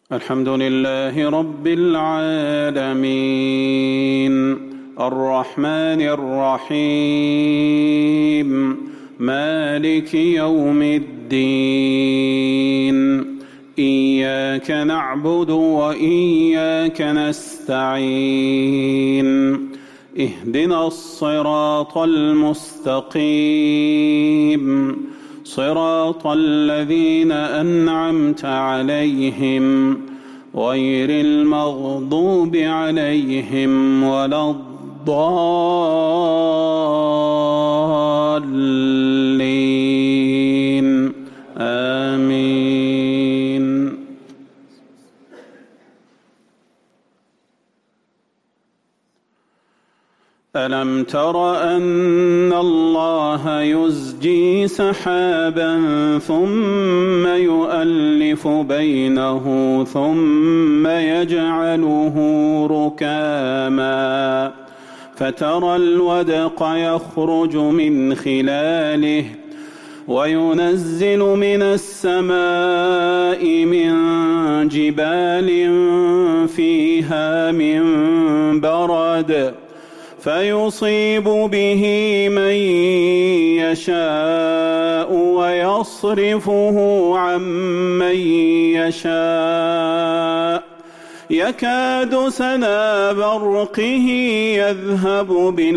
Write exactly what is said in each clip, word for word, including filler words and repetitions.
الحمد لله رب العالمين الرحمن الرحيم مالك يوم الدين إياك نعبد وإياك نستعين اهدنا الصراط المستقيم صراط الذين أنعمت عليهم غير المغضوب عليهم ولا الضالين آمين. ألم تر أن الله يزجي سحابا ثم يؤلف بينه ثم يجعله ركاما فترى الودق يخرج من خلاله وينزل من السماء من جبال فيها من برد فيصيب به من يشاء ويصرفه عن من يشاء يكاد سنا برقه يذهب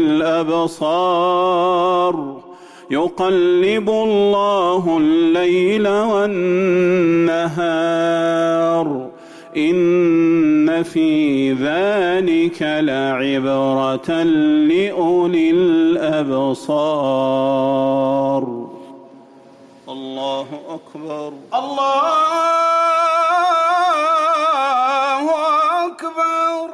بالأبصار يقلب الله الليل والنهار إن في ذلك لعبرة لأولي الأبصار. الله أكبر الله أكبر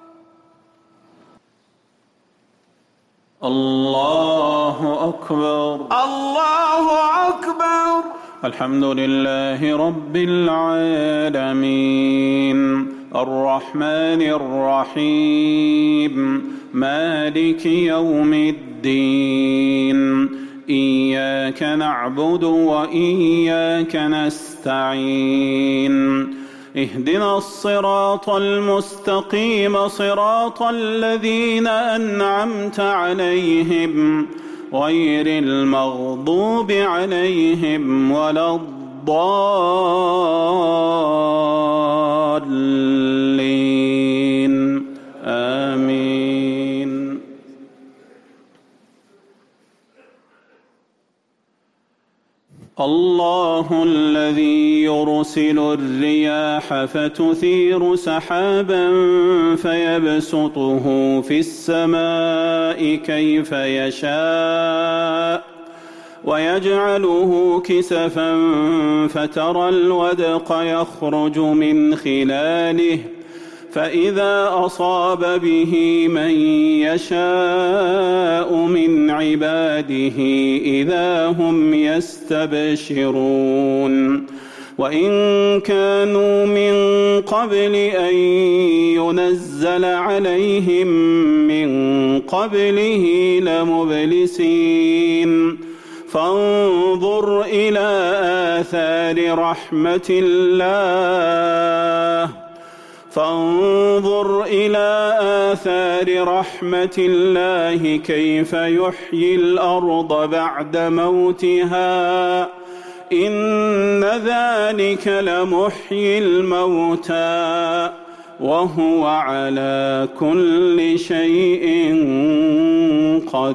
الله أكبر الله أكبر. الحمد لله رب العالمين الرحمن الرحيم مالك يوم الدين إياك نعبد وإياك نستعين اهدنا الصراط المستقيم صراط الذين أنعمت عليهم غير المغضوب عليهم ولا الضالين آمين. الله الذي يرسل الرياح فتثير سحابا فيبسطه في السماء كيف يشاء ويجعله كسفا فترى الودق يخرج من خلاله فإذا أصاب به من يشاء من عباده إذا هم يستبشرون وإن كانوا من قبل أن ينزل عليهم من قبله لمبلسين فانظر إلى آثار رحمة الله فانظر إلى آثار رحمة الله كيف يحيي الأرض بعد موتها إن ذلك لمحيي الموتى وهو على كل شيء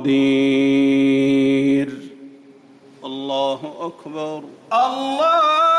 قدير. الله أكبر الله